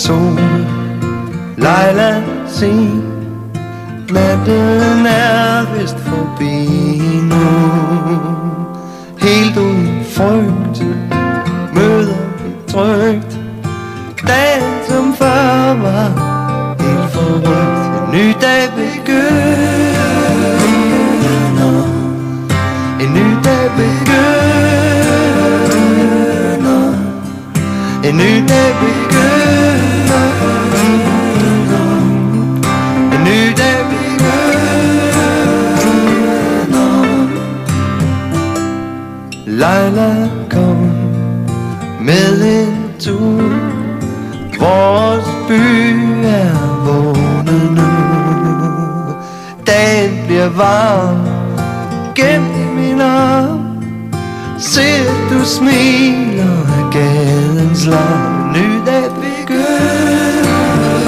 sol. Leila, se, natten er vist forbi nu. Helt uden frygt møder vi trygt dagen som før var helt forrygt. En ny dag begynder, en ny dag begynder, en ny dag begynder, en ny dag begynder. Leila, kom med en tur. Vores by er vågnet nu. Dagen bliver varm gemt i min arm. Se at du smiler af gadens larm. Ny dag begynder,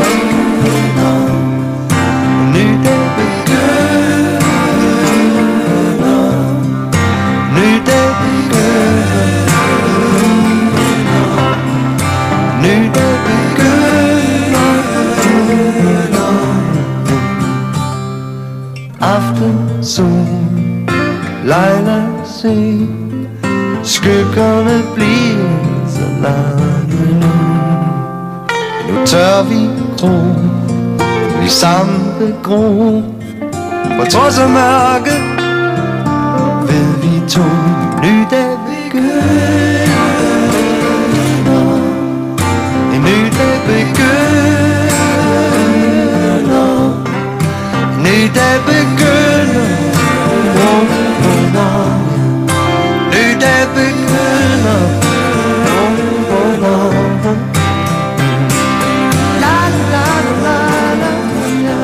ny dag begynder, ny dag begynder, ny dag begynder. Aftensol, Leila, se, skyggerne bliver så lange nu. Nu tør vi gro, vi sammen gro. På trods af mørket ved vi to. Ny dag begynder, en ny dag begynder, en ny dag begynder, ny dag begynder. La la la la la.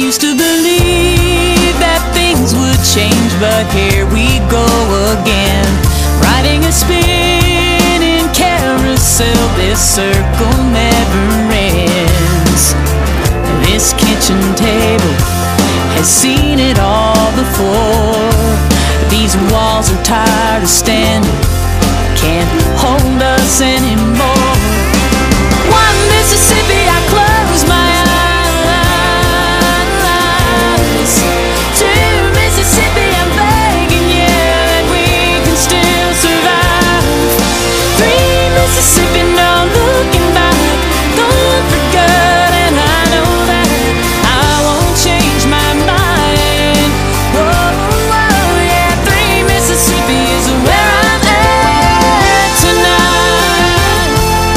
used to believe that things would change, but here we go again, riding a spinning carousel. This circle never ends. This kitchen table has seen it all before. These walls are tired of standing, can't hold us anymore. One Mississippi, I close my eyes. Two Mississippi, I'm begging you that we can still survive. Three Mississippi, no looking back, don't forget, and I know that I won't change my mind. Oh, yeah, three Mississippi is where I'm at tonight.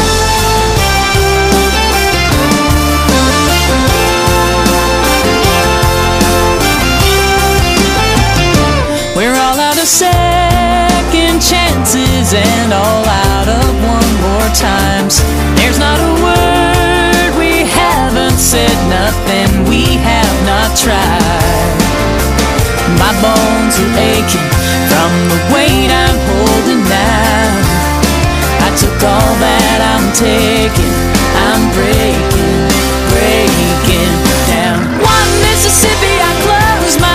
We're all out of second chances and all out of one more times. There's not a word we haven't said, nothing we have not tried. My bones are aching from the weight I'm holding now. I took all that I'm taking, I'm breaking down. One Mississippi, I close my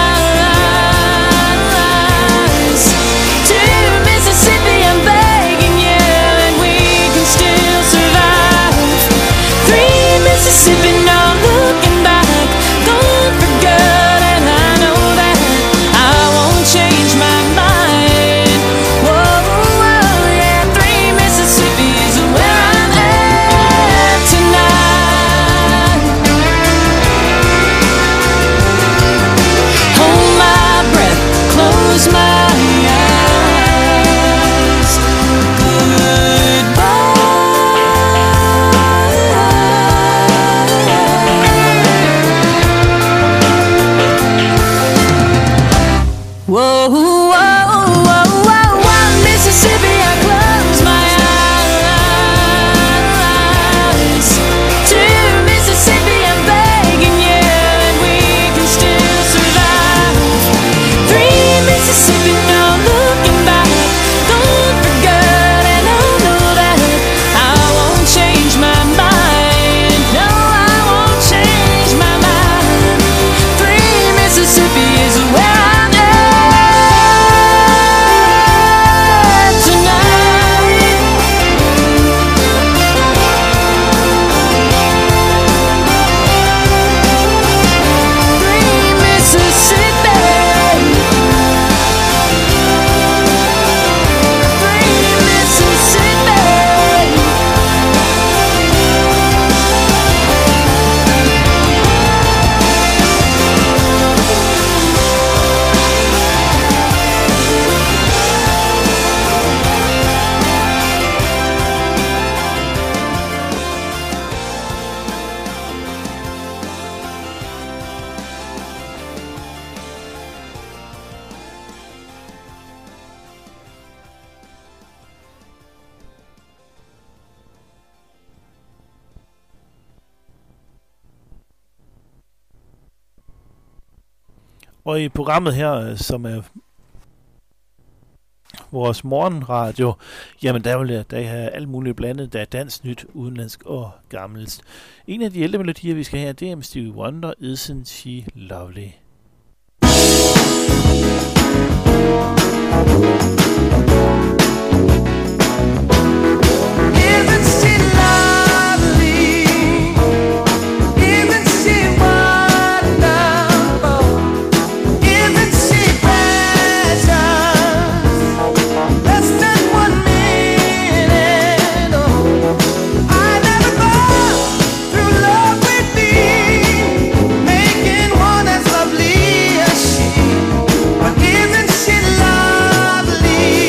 eyes. Two Mississippi, I'm begging you and we can still survive. Three Mississippi, no looking back, don't forget, and I know that I won't change my mind. Whoa, yeah, three Mississippi is where I'm at tonight. Hold my breath, close my eyes. Goodbye. Whoa, whoa, whoa, whoa. One Mississippi, I close my eyes. Two Mississippi, I'm begging you and we can still survive. Three Mississippi, no looking back, don't forget, and I know that I won't change my mind. No, I won't change my mind. Three Mississippi is where I'm at tonight. Three Mississippi. Three Mississippi. Og i programmet her, som er vores morgenradio, jamen der vil jeg have alt muligt blandet. Der er dansk nyt, udenlandsk og gammelt. En af de ældre melodier, vi skal have, det er med Stevie Wonder, Isn't She Lovely? Isn't she lovely? Isn't she wonderful? Isn't she precious? Less than 1 minute. Oh, I never thought through love we'd be making one as lovely as she. But isn't she lovely?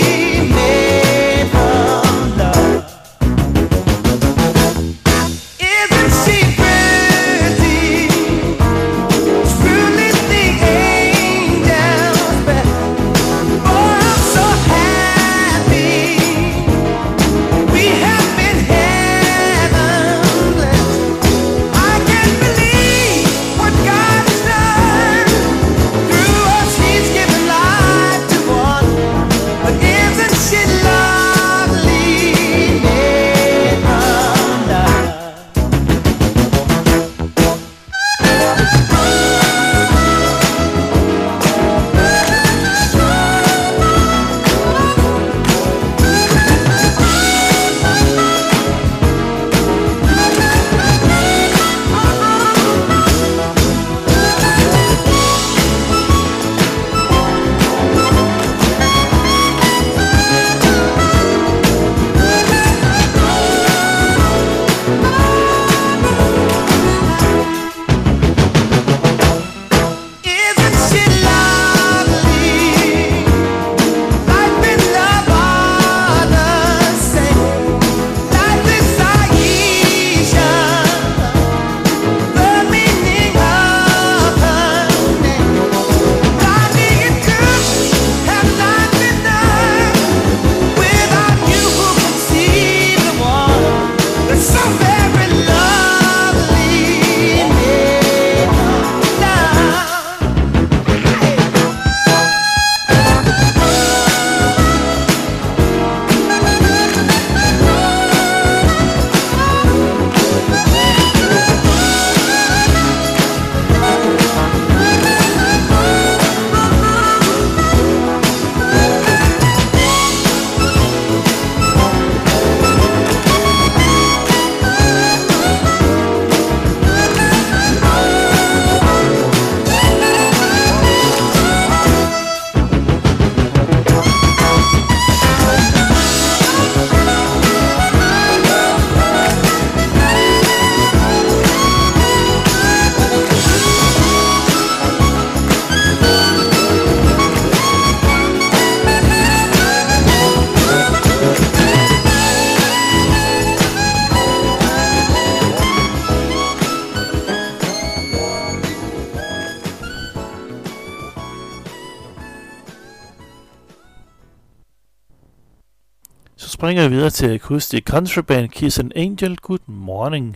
springer vi videre til Acoustic Contraband, Kiss an Angel, Good Morning.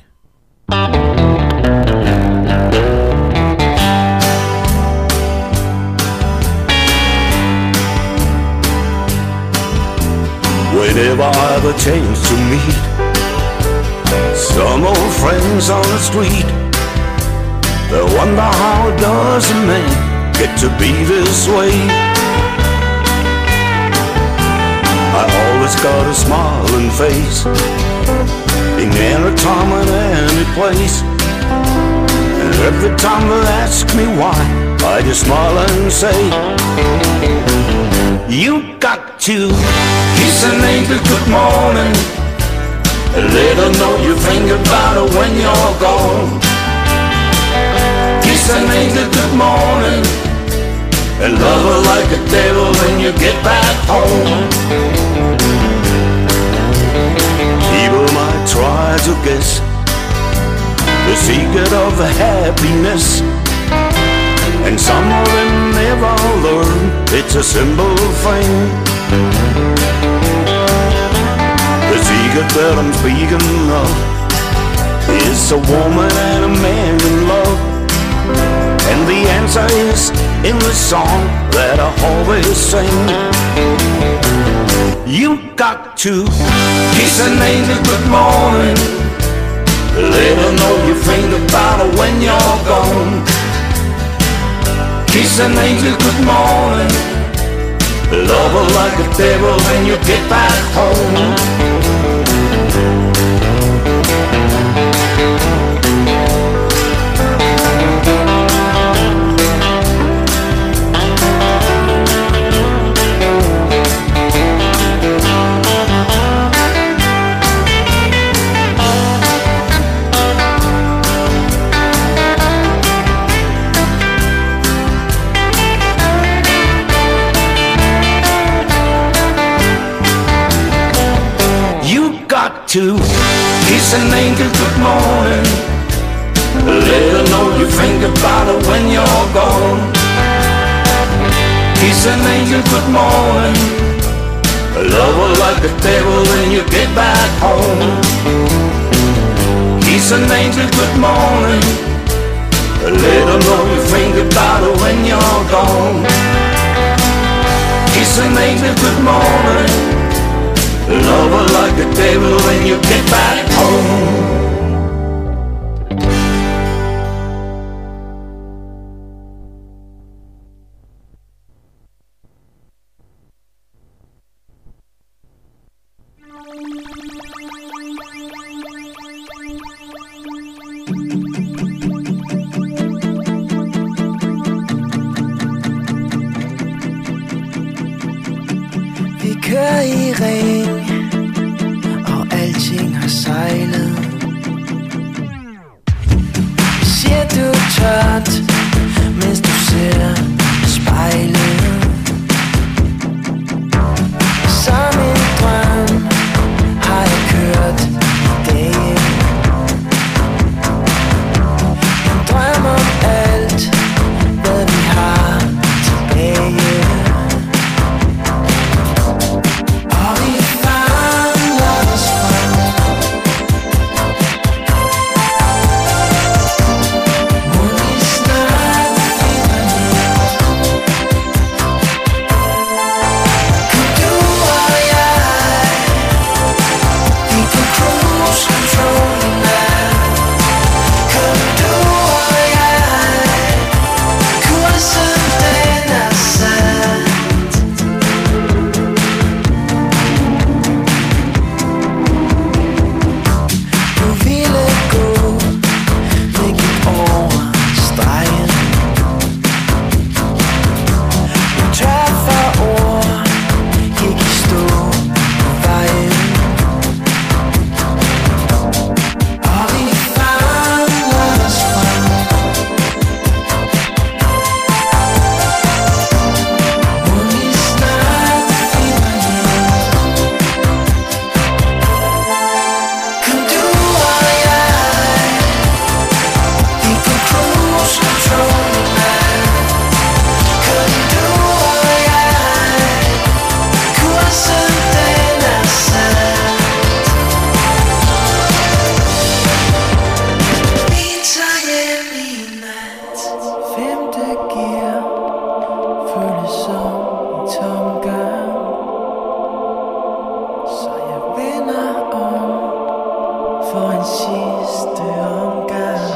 Whenever I have a chance to meet some old friends on the street, they wonder how does a man get to be this way. I always got a smiling face in any time and any place, and every time they ask me why, I just smile and say, you got to kiss an angel good morning, let her know you think about her when you're gone. Kiss an angel good morning, and love her like a devil when you get back home. People might try to guess the secret of the happiness, and some of them never learn it's a simple thing. The secret that I'm speaking of is a woman and a man in love, and the answer is in the song that I always sing. You got to kiss an angel good morning, let her know you think about her when you're gone. Kiss an angel good morning, love her like a devil when you get back home. To kiss an angel good morning, let her know you think about her when you're gone. Kiss an angel good morning, love her like a devil when you get back home. Kiss an angel good morning, let her know you think about her when you're gone. Kiss an angel good morning, love her like a devil when you get back home. Vi kører i ring, og alting for en sidste omgang.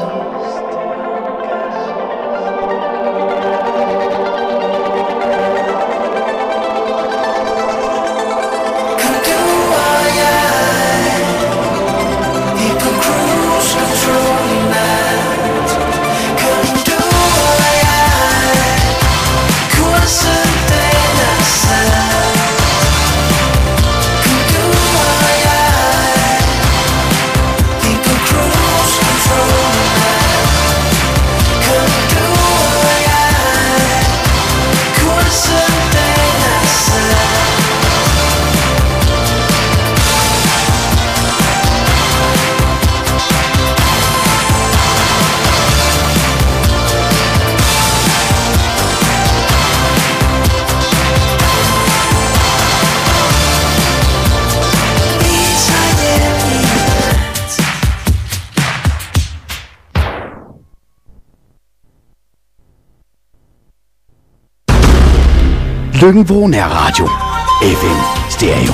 Kun du og jeg, vi er på cruise control i nat. Kun du og jeg, kursen den er sat. Kun du og jeg, vi er på cruise control i nat. Kun du og jeg, kursen den er sat. Løkken-Vrå Nærradio. FM Stereo.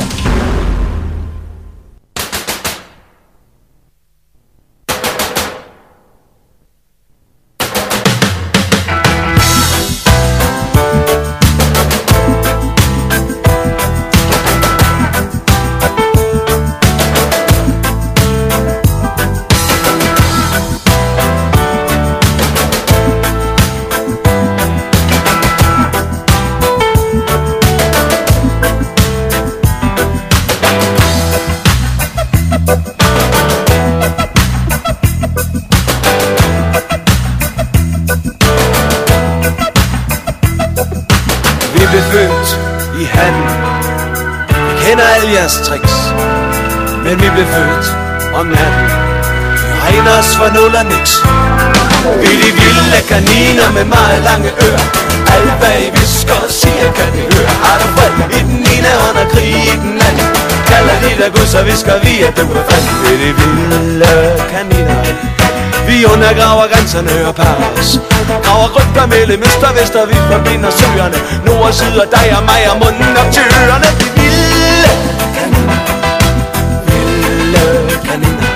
Vi blev født i handel. Vi kender alle jeres tricks, men vi blev født om natten. Vi regner os for nul og niks. Vi er de vilde kaniner med meget lange ører. Alt hvad I visker og siger kan vi høre. Har du fred i den ene hånd og krig i den anden? Kalder de der Gud, så visker vi at du er fred. Vi er de vilde kaniner. Vi undergraver grænserne og pares. Graver rygter mellem øst og vest, og vi forbinder søerne. Nord og syd og dig og mig og munden og tøerne. De vilde kaniner. Vilde kaniner.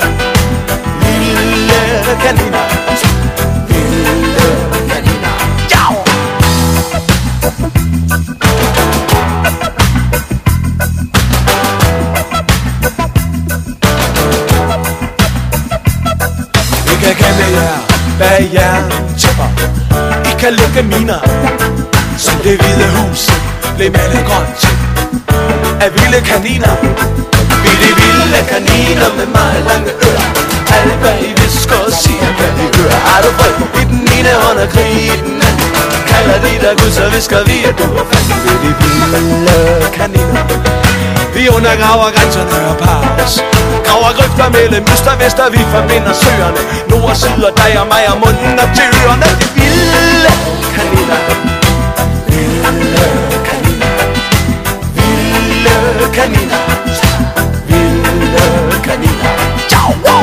Vilde kaniner. Vilde kaniner. Jau! Vi kan gemme jer bag jerntæpper. I kan lukke miner, som det hvide hus blev malet grønt af vilde kaniner. Vi er de vilde kaniner med meget lange ører. Alt hvad I visker og siger kan vi høre. Har du fred i den ene hånd og krig i den anden? Kalder de der Gud, så visker vi at du er fast. Vi er de vilde kaniner. Vi undergraver grænserne og pares. Graver grøfter mellem øst og vest, og vi forbinder søerne. Nord og syd og dig og mig og munden og tøerne. De vilde kaniner. Vilde kaniner. Vilde kaniner. Vilde kaniner. Ciao, wow!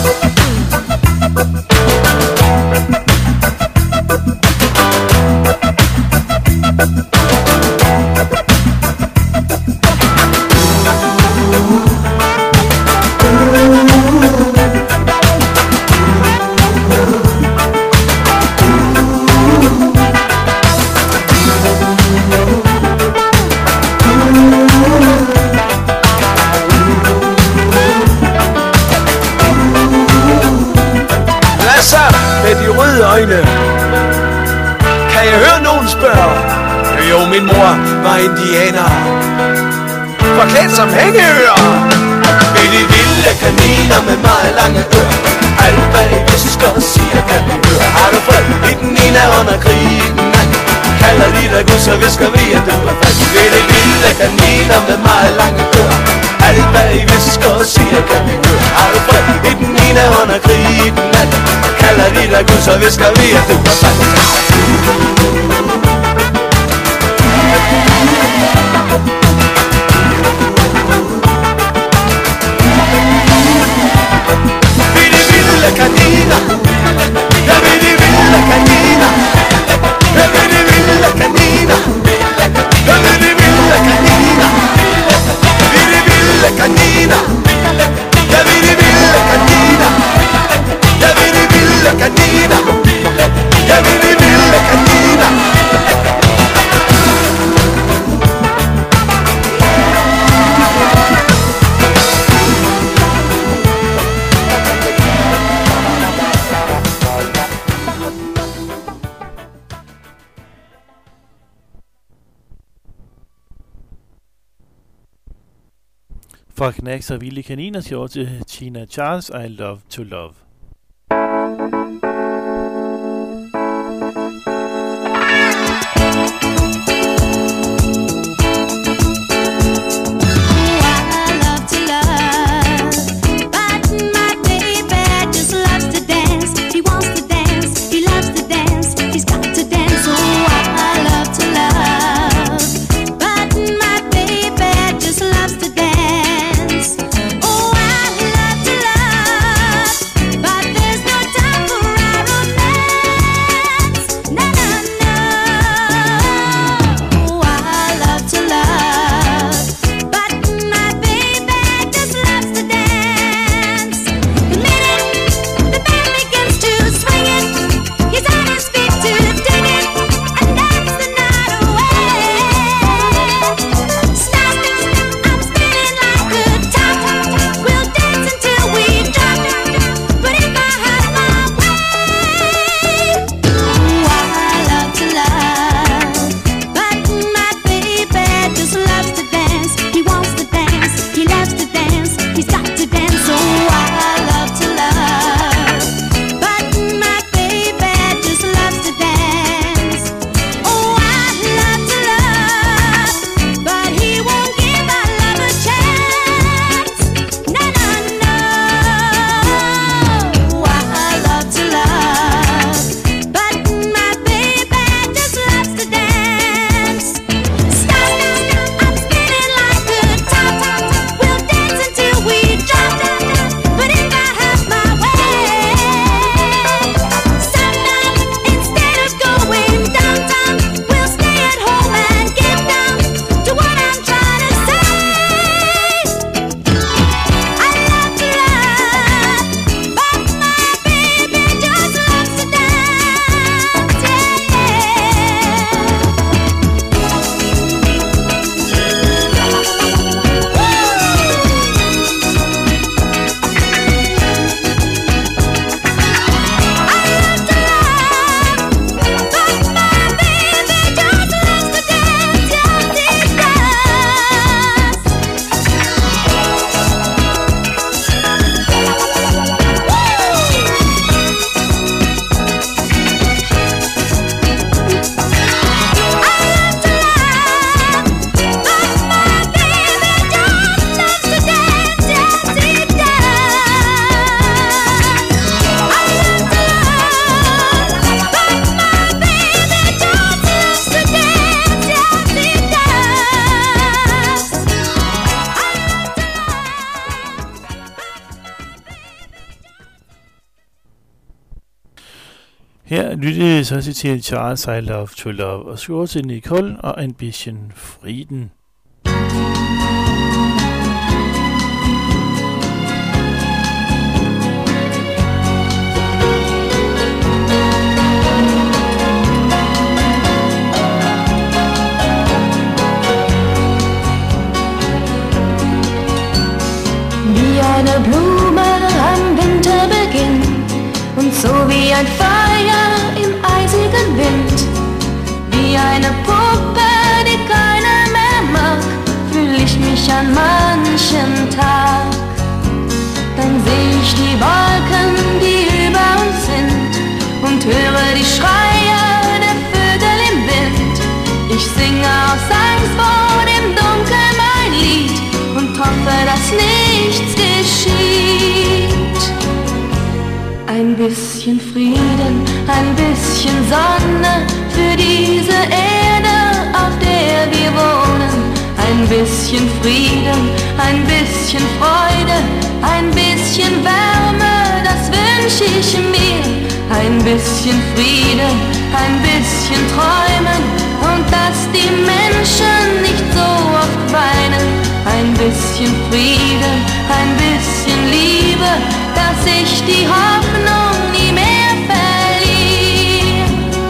Med de røde øjne. Kan jeg høre nogen spørge? Jo, min mor var indianer, forklædt som hængeører. Vi er de vilde kaniner med meget lange ører. Alt hvad I visker og siger kan vi høre. Har du fred i den ene hånd og krig i den anden? Kalder de der Gud, så visker vi at du er fast. Vi er de vilde kaniner med meget lange ører. Alt hvad I visker og siger kan vi høre. Har du fred i den ene hånd og krig i den anden? Kalder de der Gud, så visker vi at du er fast. Vi er de vilde kaniner. Ja, vi er de vilde kaniner. Ja, vi er de vilde kaniner. Ja, vi er de vilde kaniner. Vi er de vilde kaniner. Ja, vi er de vilde kaniner. Fra Knacks og Vilde Kaniner til over til Tina Charles, I Love to Love. Her lyttede så til Tina Charles, I Love to Love, og så til Nicole og Ambition Frieden. Wie eine Blume am Winterbeginn und so wie ein Feuer im eisigen Wind, wie eine Puppe, die keiner mehr mag, fühl ich mich an manchen Tag. Dann seh ich die Wolken, die über uns sind, und höre die Schreie der Vögel im Wind. Ich singe aus Angst vor dem Dunkel mein Lied und hoffe, dass nichts geschieht. Ein bisschen Frieden, ein bisschen Sonne für diese Erde, auf der wir wohnen. Ein bisschen Frieden, ein bisschen Freude, ein bisschen Wärme, das wünsch ich mir. Ein bisschen Frieden, ein bisschen Träumen und dass die Menschen nicht so oft weinen. Ein bisschen Frieden, ein bisschen Liebe, dass ich die Hoffnung nie mehr verliere.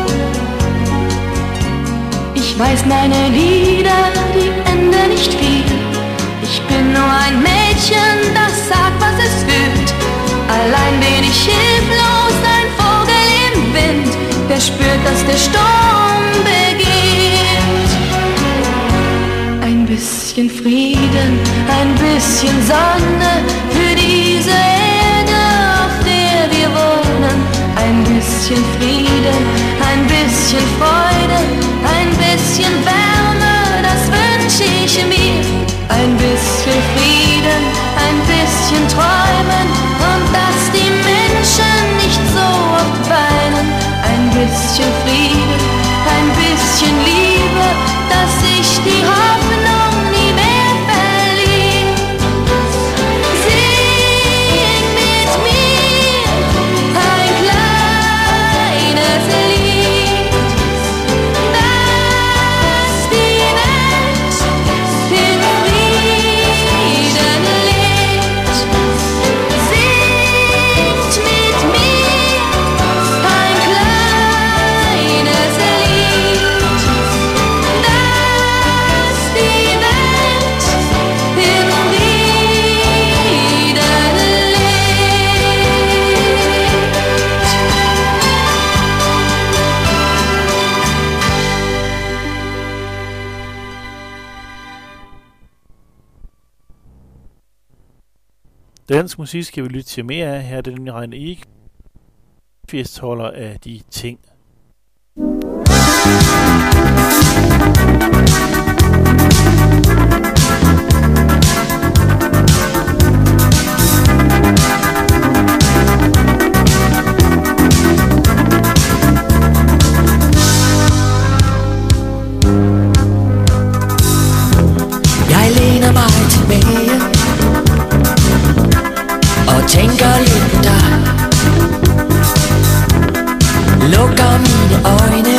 Ich weiß, meine Lieder, die enden nicht viel. Ich bin nur ein Mädchen, das sagt, was es fühlt. Allein bin ich hilflos, ein Vogel im Wind, der spürt, dass der Sturm beginnt. Ein bisschen Frieden, ein bisschen Sonne für diese Erde, auf der wir wohnen, ein bisschen Frieden, ein bisschen Freude, ein bisschen Wärme, das wünsche ich mir. Ein bisschen Frieden, ein bisschen Träumen und dass die Menschen nicht so oft weinen. Ein bisschen Frieden, ein bisschen Liebe, dass ich die Hoffnung nie mehr verliere. Sing mit mir ein kleines Lied, dass die Welt in Frieden lebt. Singt mit mir ein kleines Lied, dass die Welt in Frieden Dansk musik skal vi lytte til mere af. Her er det nemlig Reine Ig, festholder af de ting. Jeg læner mig tilbage og tænker lidt på dig. Lukker mine øjne,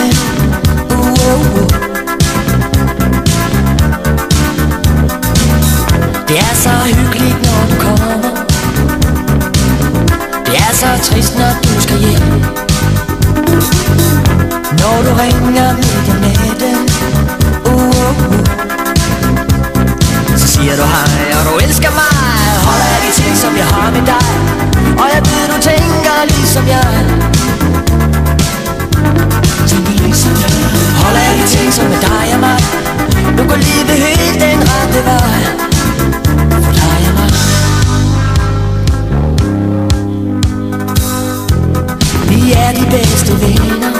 Det er så hyggeligt, når du kommer. Det er så trist, når du skal hjem. Når du ringer midt om natten, så siger du hej, og du elsker mig. Holder af de ting, som jeg har med dig, og jeg ved, du tænker ligesom jeg. Tænker ligesom jeg. Holder af de ting, som er dig og mig. Nu går livet helt den rette vej. For dig og mig. Vi er de bedste venner.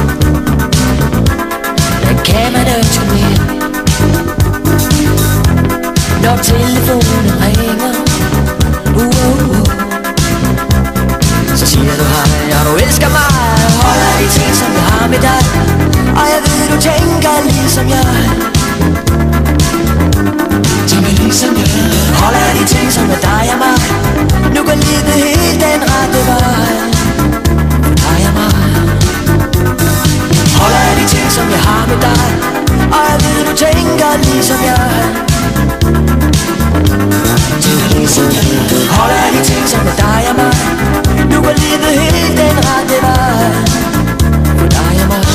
Men kan man ønske mere? Når telefonen ringer, så siger du hej, og du elsker mig. Holder de ting, som jeg har med dig, og jeg ved, du tænker ligesom jeg. Tænker ligesom jeg. Holder de ting, som er dig og mig. Nu går livet helt den rette vej. Dig og mig. Holder de ting, som jeg har med dig, og jeg ved, du tænker ligesom jeg. Holder af de ting, som er dig og mig. Nu går livet helt den rette vej. For dig og mig.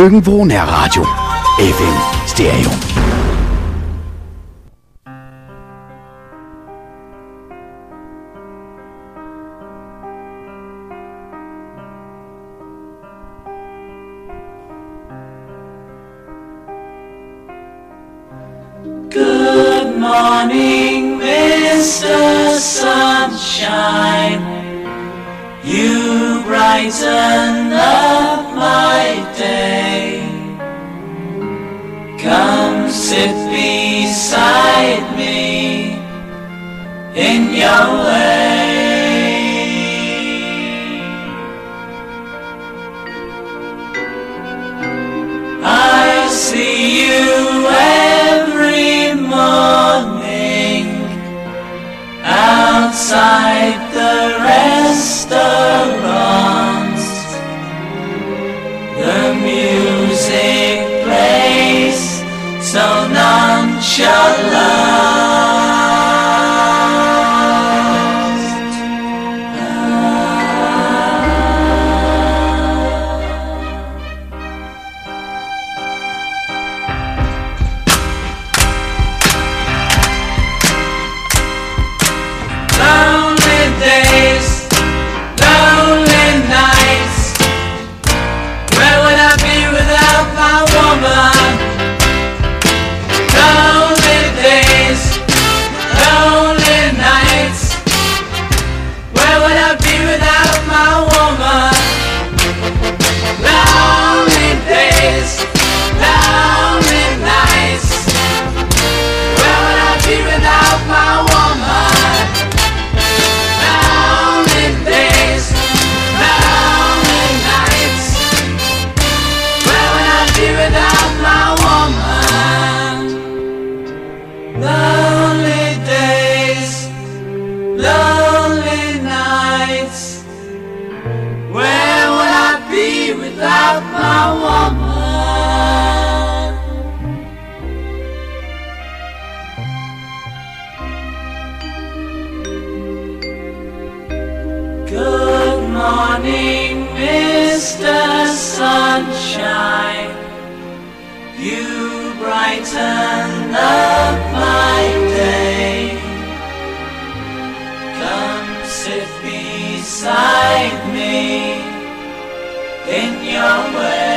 Lyngby Nærradio. FM Stereo. Good morning, Mr. Sunshine. You brighten up my day. Come sit beside me in your way. I see you every morning outside the restaurants. The music plays so nonchalant. Lonely days, lonely nights. Where would I be without my woman? Lonely days, lonely nights. Where would I be without my woman? Lonely days, lonely nights. Where would I be without my woman? Lonely days, lonely nights. Where would I be without my woman? Lonely days, lonely nights. Where would I be without my woman? Good morning, Mr. Sunshine. You brighten up my day. Come sit beside me in your way.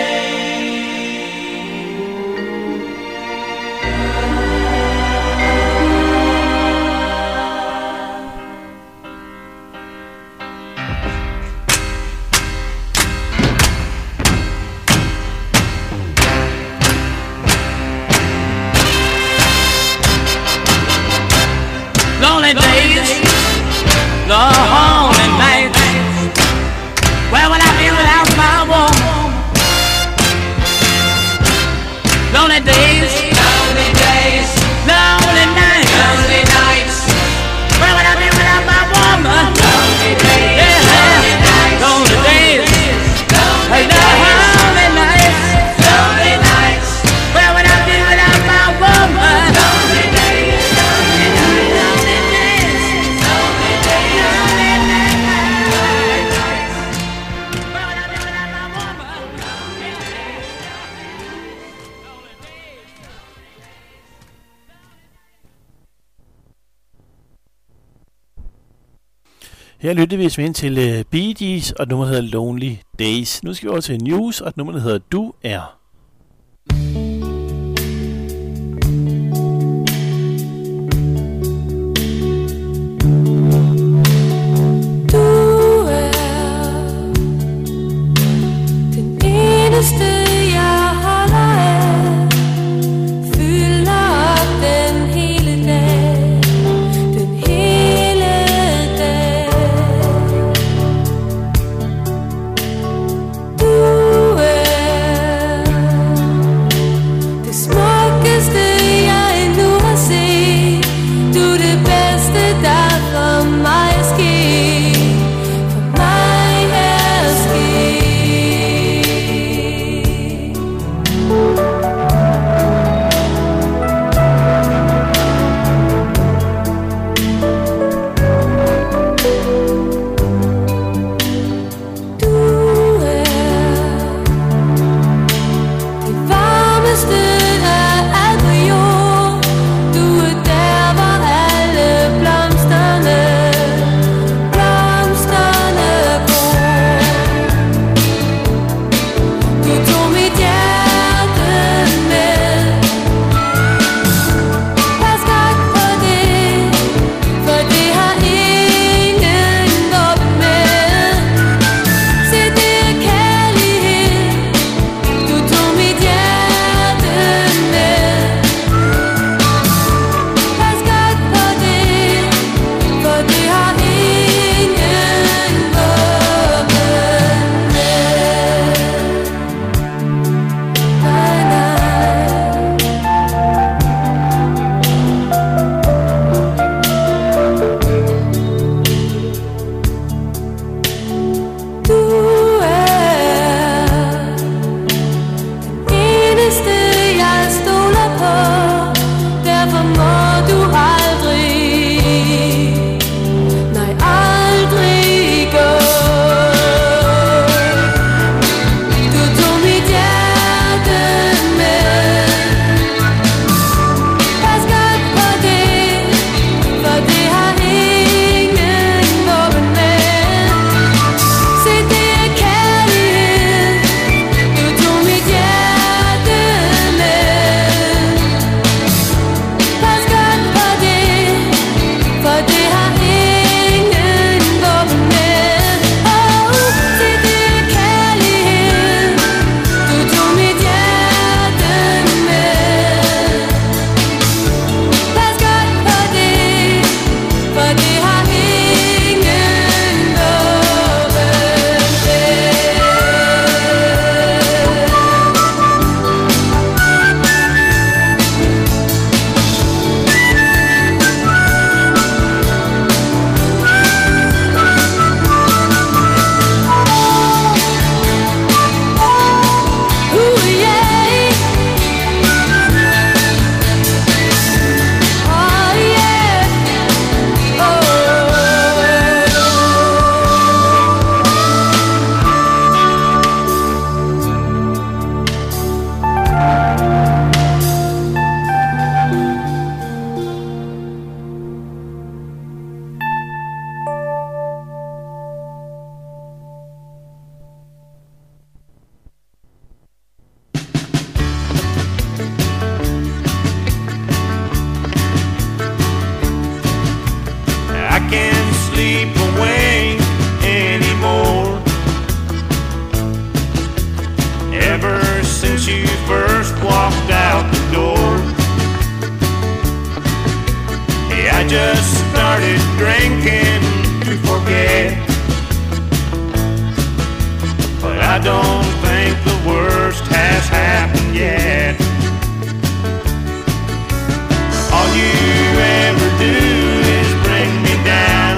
Lonely days, lonely nights. Where would I be without my woman? Lonely days, lonely days, lonely nights, lonely nights. Where would I be without my woman? Lonely days, lonely nights, lonely days, lonely nights, lonely nights. Where would I be without my woman? Lonely days, lonely nights, lonely days, lonely days, lonely nights. Where would I be without my woman? Lonely days, lonely days. Her lytter vi ind til Bee Gees, og nummeret hedder Lonely Days. Nu skal vi over til News, og nummeret hedder Du Er. Du er den eneste jeg holder af. Fylder op den hele dag, den hele dag. Du er can't sleep away anymore. Ever since you first walked out the door, hey, I just started drinking to forget. But I don't think the worst has happened yet. All you ever do is bring me down,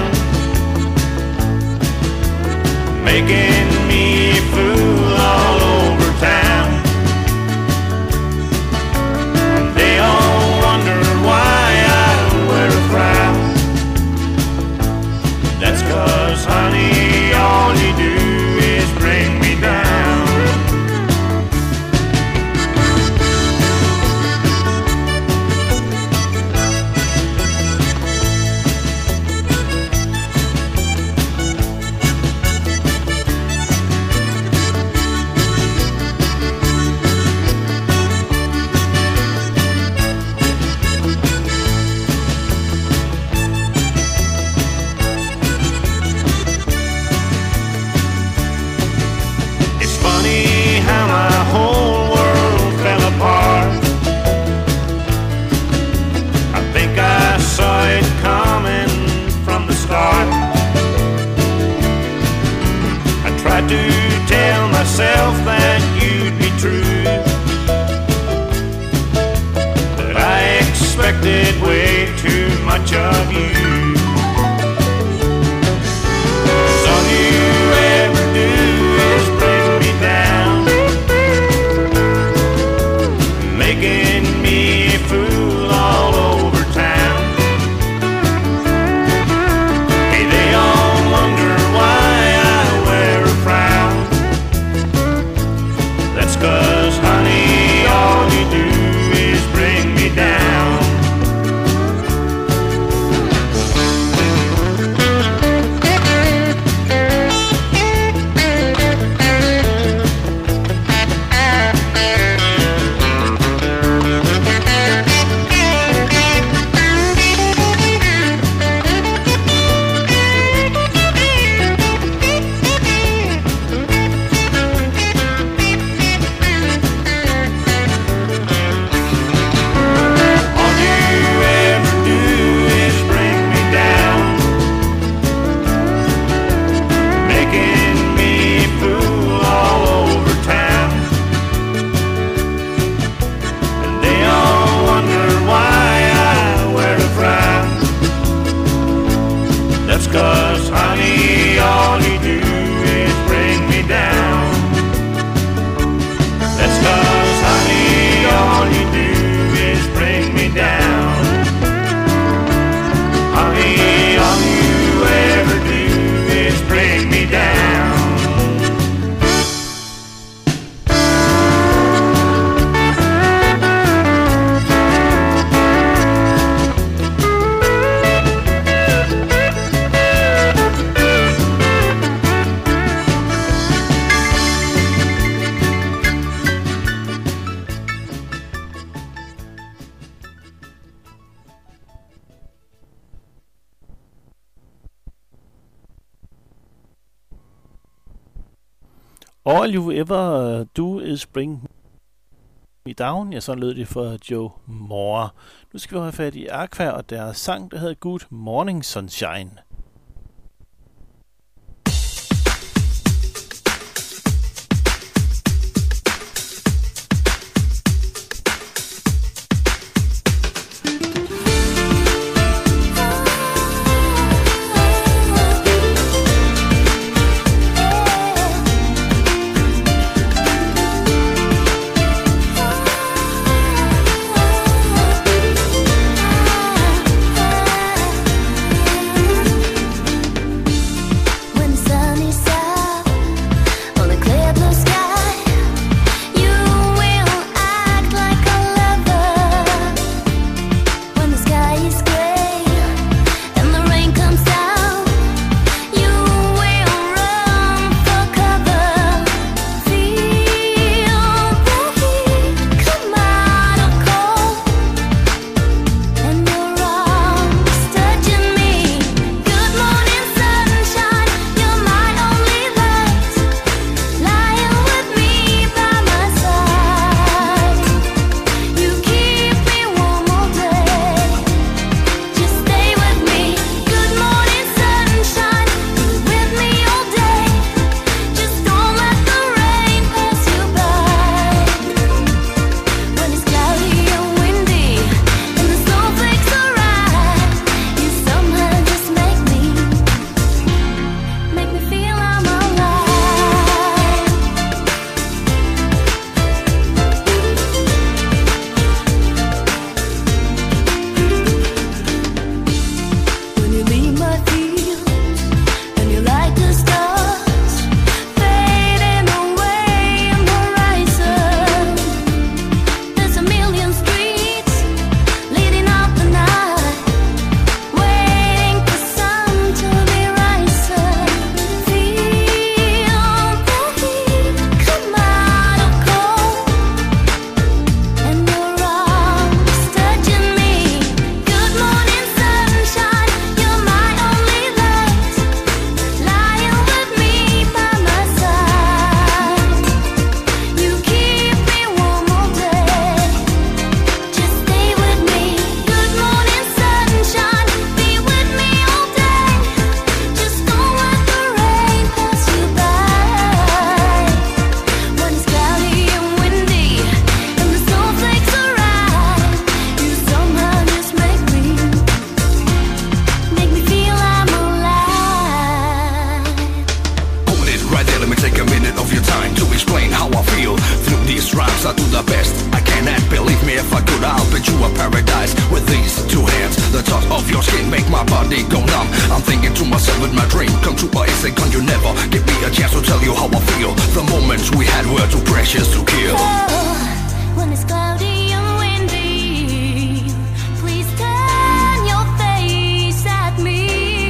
making me a fool all over town. And they all wonder why I wear a frown. That's 'cause, honey, all you do is bring me down. To tell myself that you'd be true, but I expected way too much of you. 'Cause all you ever do is bring me down, making me a fool all over town. Hey, they all wonder why I wear a frown. That's 'cause, honey, all you do is bring me down. That's 'cause, honey, all you do is bring me down. That's 'cause, honey, all you do is bring me down. Honey, all you ever do is bring me down. All you ever do is bring me down. Ja, sådan lød det for Joe Moore. Nu skal vi have fat i Aqua og deres sang, der hedder Good Morning Sunshine. to a paradise with these two hands. The touch of your skin make my body go numb. I'm thinking to myself, with my dream come true, but it's a con. You never give me a chance to tell you how I feel. The moments we had were too precious to kill. Oh, when it's cloudy and windy, please turn your face at me.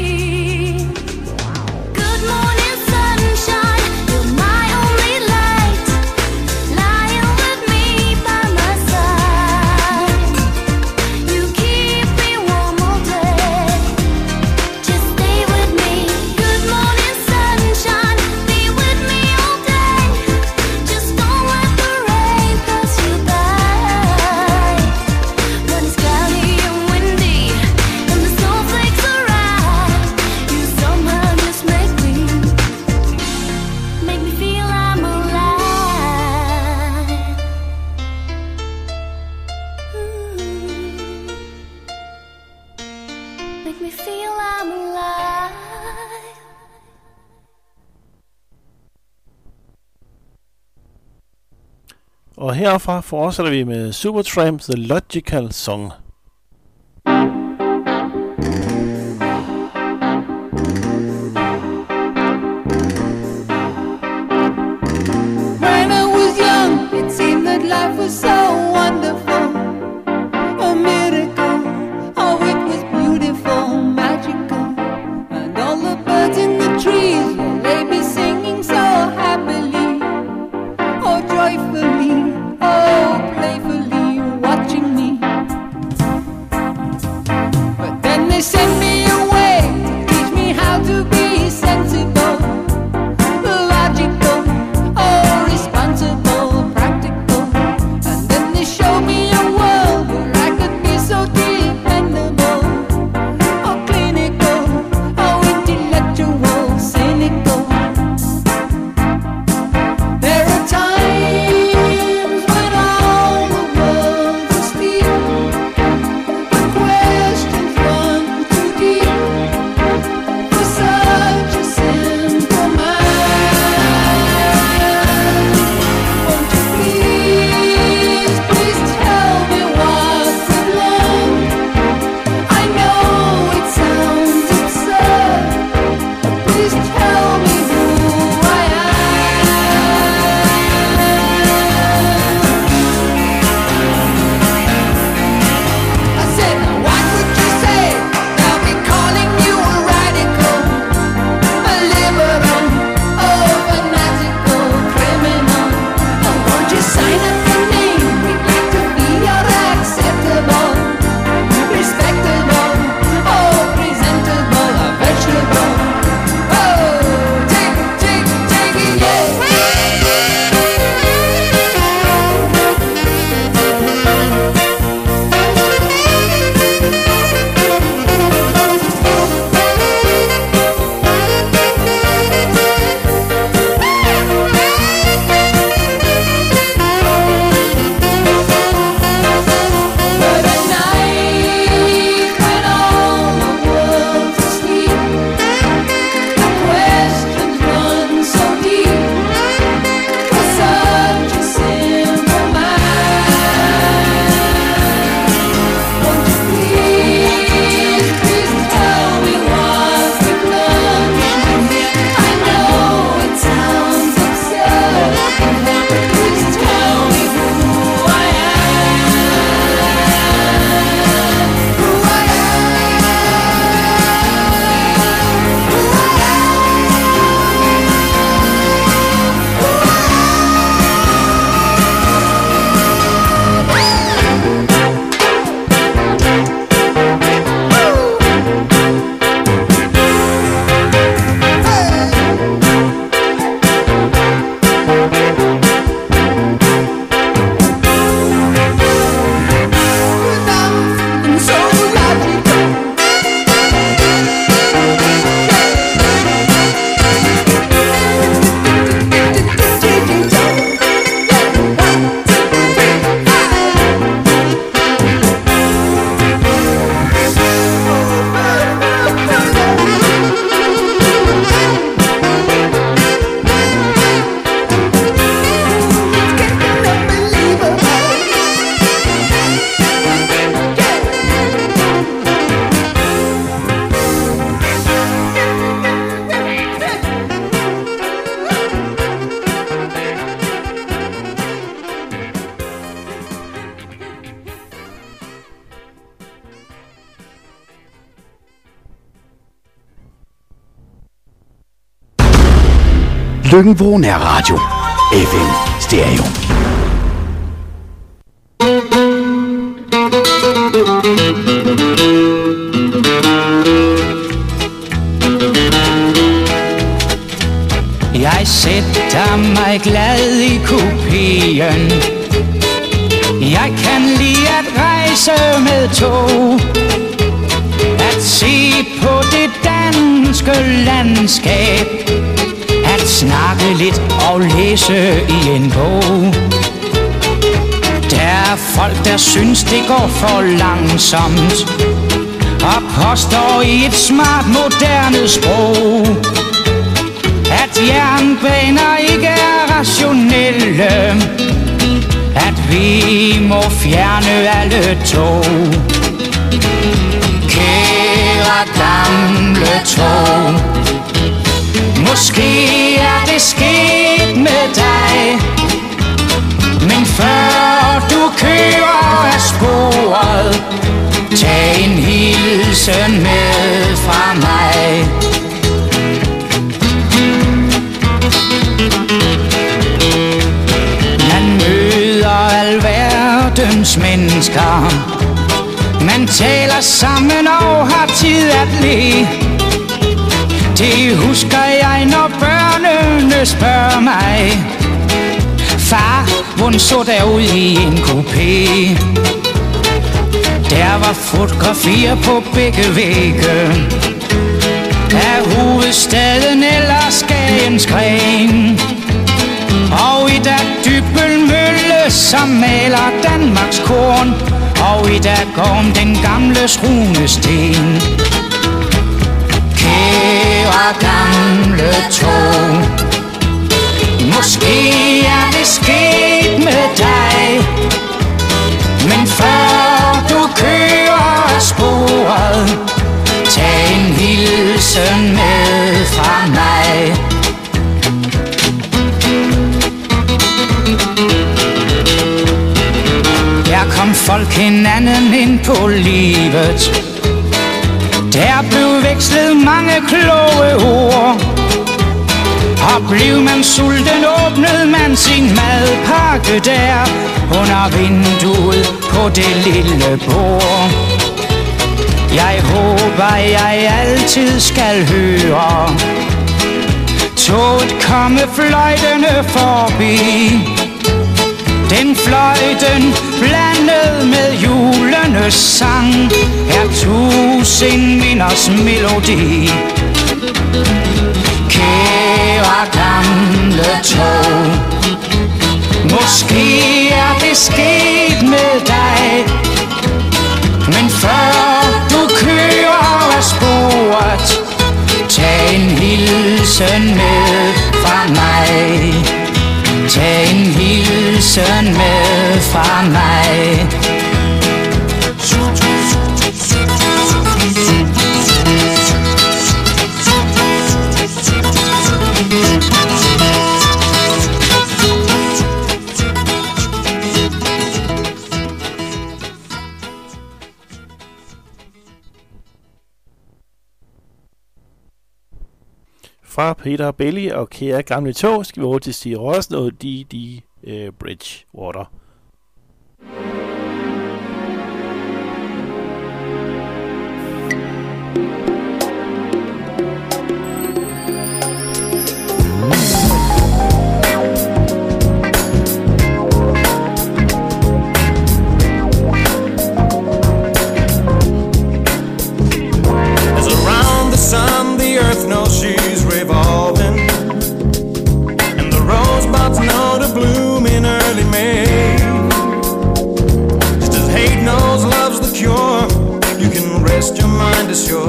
Good morning, sunshine, you're my only light, lying with me by my side. You keep me warm all day, just stay with me. Good morning, sunshine, be with me all day. Just don't let the rain pass you by. When it's cloudy and windy and the snowflakes arrive, you somehow just make me feel I'm alive. Make me feel I'm alive. Og herfra fortsætter vi med Supertramp, The Logical Song. When I was young, it seemed that life was so wonderful, a miracle. Oh, it was beautiful, magical, and all the birds in the trees, well, they be singing so happily, oh joyfully, oh playfully, watching me. Løkken-Vrå Nærradio. FM Stereo. Jeg sætter mig glad i kupéen. Jeg kan lide at rejse med tog, at se på det danske landskab, at snakke lidt og læse i en bog. Der er folk, der synes det går for langsomt, og påstår i et smart moderne sprog, at jernbaner ikke er rationelle, at vi må fjerne alle tog. Kære gamle tog, måske er det sket med dig, men før du kører af sporet, tag en hilsen med fra mig. Alverdens mennesker, man taler sammen og har tid at le. Det husker jeg, når børnene spørger mig: far, hvordan så der ud i en kupé? Der var fotografier på begge vægge af hovedstaden eller Skagens Gren, og i der Dybbølmølle, som maler Danmarks korn, og i der Gorm, den gamles runesten. Kære gamle tog, måske er det sket med dig, men før du kører af sporet, tag en hilsen med fra mig. Der kom folk hinanden ind på livet, der blev vekslet mange kloge ord, og blev man sulten, åbnede man sin madpakke der under vinduet på det lille bord. Jeg håber, jeg altid skal høre toget komme fløjtende forbi. Den fløjten blandet med julenes sang er 1000 minders melodi. Kære gamle tog, måske er det sket med dig, men før du kører af sporet, tag en hilsen med fra mig. Tag en hilsen med fra mig. Fra Peter Belli og Kære Gamle Tog skal vi over til Stig Rossen og D.D. Bridgewater. As around the sun the earth knows she's revolving, and the rosebuds know to bloom in early May. Just as hate knows love's the cure, you can rest your mind assured